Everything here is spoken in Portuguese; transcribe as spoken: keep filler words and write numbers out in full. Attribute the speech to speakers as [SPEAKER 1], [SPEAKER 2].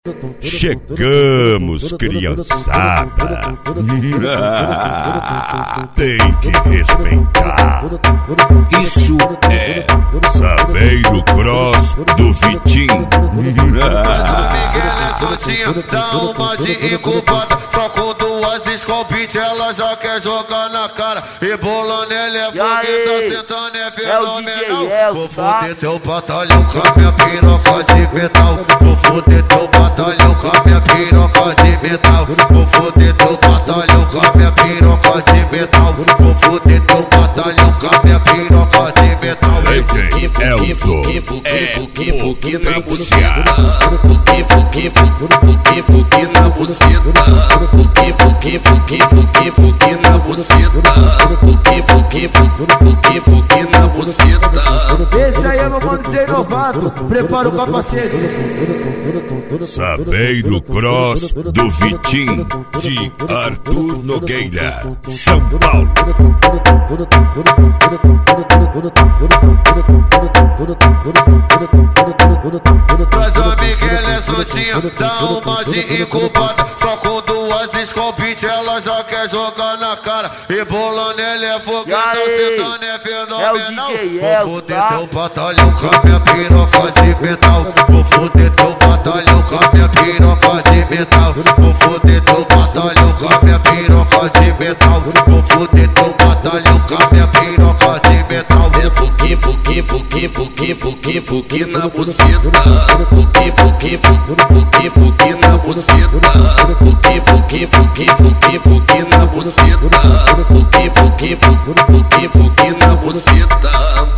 [SPEAKER 1] Chegamos, criançada. Tem que respeitar. Isso é Saveiro Cross do Vitinho.
[SPEAKER 2] Mas o Miguel é soltinho, dá uma de incubada. Só com duas escopite ela já quer jogar na cara. Rebolando ele é fogueta, sentando é fenomenal. Vou foder teu batalhão com a minha piroca de metal. Vou foder teu batalhão com a minha piroca de metal. Vou foder teu batalhão com a minha piroca de metal. Vou foder teu batalhão com a minha piroca de metal.
[SPEAKER 1] Elzo é
[SPEAKER 3] fuque na buceta, fuque, fuque, fuque, fuque na buceta, fuque, fuque, fuque, fuque, fuque na buceta, fuque, fuque, fuque, fuque na buceta.
[SPEAKER 4] Esse aí é meu mano D J Novato, prepara o capacete.
[SPEAKER 1] Saveiro Cross do Vitinho, de Arthur Nogueira, São Paulo.
[SPEAKER 2] Mas o Miguel é soltinho, dá uma de incubada. Só com duas escopite ela já quer jogar na cara. Rebolando ele é fogueta, sentando é fenomenal. Vou foder teu batalhão com a minha piroca de metal. Vou foder teu batalhão com a minha piroca de metal. Vou foder teu batalhão com a minha piroca de metal. Vou foder teu batalhão com a minha piroca de metal.
[SPEAKER 3] É fuque, fuque, fuque, fuque, fuque, fuque na buceta, fuque, fuque, fuque, fuque na buceta, fuque, fuque, fuque, fuque, fuque na buceta, fuque, fuque, fuque, fuque na buceta.